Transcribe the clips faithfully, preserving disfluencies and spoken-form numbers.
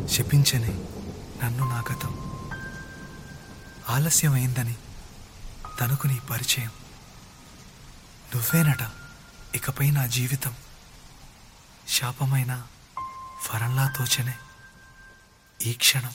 శపించని నన్ను నా గతం, ఆలస్యమైందని తనకు నీ పరిచయం. నువ్వేనట ఇకపై నా జీవితం, శాపమైన వరంలా తోచనే ఈ క్షణం.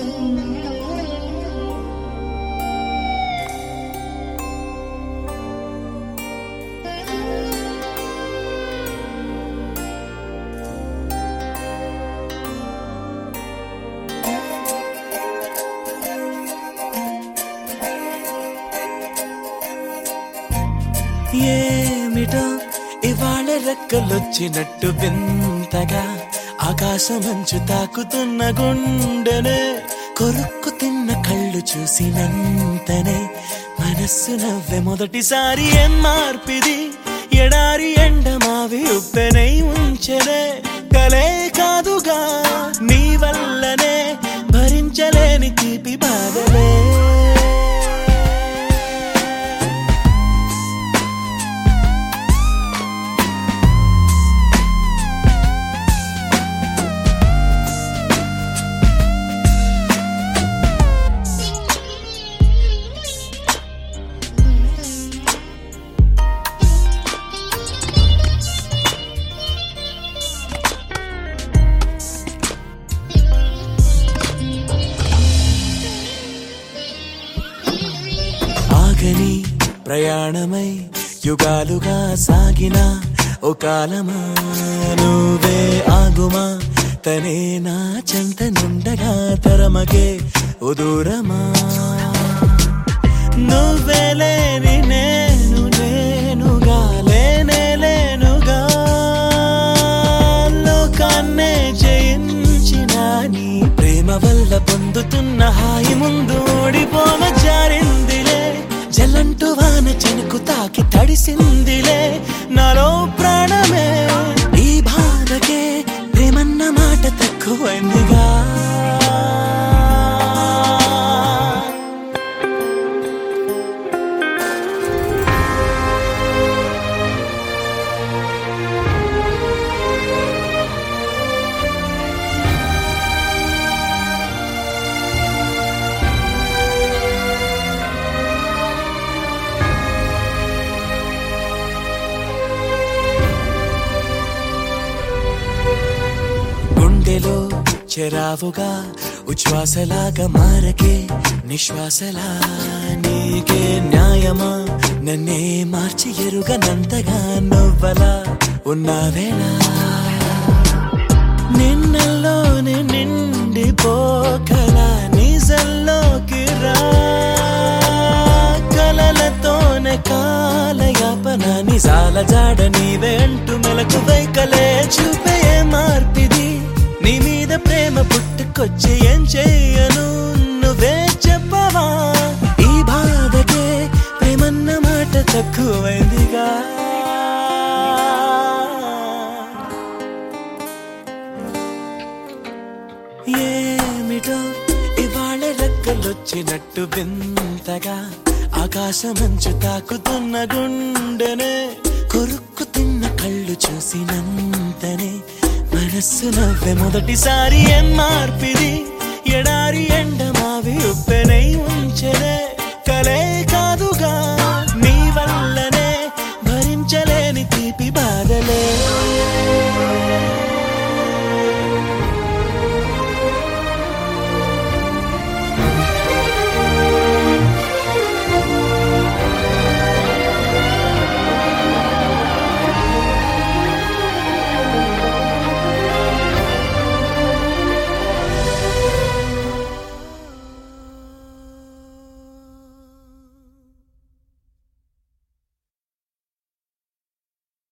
ఏమిటో ఇవాళ రెక్కలొచ్చినట్టు వింతగా ఆకాశమంచు తాకుతున్న గుండెనే, కొరుక్కు తిన్న కళ్ళు చూసినంతనే మనస్సు నవ్వే మొదటిసారి. ఏం మార్పిది, ఎడారి ఎండమావి ఉప్పెనై ఉంచెనే, కలే కాదుగా నీ వల్లనే భరించలేని తీపి బాధలే. ఆగని ప్రయాణమై యుగాలుగా సాగిన ఓ కాలమా, నువ్వే ఆగుమా తనే నా చెంత నుండగా తరమగే ఓ దూరమా. నువ్వే లేని నేను నేనుగా లేనే లేనుగా, లోకాన్నే జయించిన నీ ప్రేమ వల్ల పొందుతున్న హాయి ముందు ఓడిపోన జారిందిలే. జలంటు వాన చెనుకు తాకి తడిసిందిలే నాలో ప్రాణమే, ఈ బాధకే ప్రేమన్న మాట తక్కువైందిగా. గుండెలో చెరావుగా ఉచ్ఛ్వాసలాగా మారకే నిశ్వాసలా, నీకే న్యాయమా నన్నే మార్చి ఎరుగనంతగా నువ్వలా ఉన్నావేళ. నిన్నల్లోనే నిండిపోకలా నిజల్లోకి రా, కలలతోనే కాలయాపన నిజాల జాడ నీవే అంటూ మెలకు వైకలే చూపే మార్పిది. నీ మీద ప్రేమ పుట్టుకొచ్చి ఏం చెయ్యను నువ్వే చెప్పవా, ఈ బాధకే ప్రేమన్న మాట తక్కువైందిగా. ఏమిటో ఇవాళ రెక్కలొచ్చినట్టు వింతగా ఆకాశమంచు తాకుతున్న గుండెనే, కొరుక్కు తిన్న కళ్ళు చూసినంతనే మనస్సు నవ్వే మొదటిసారి. ఏం మార్పిది, ఎడారి ఎండమావి ఉప్పెనై ఉంచెనే, కలే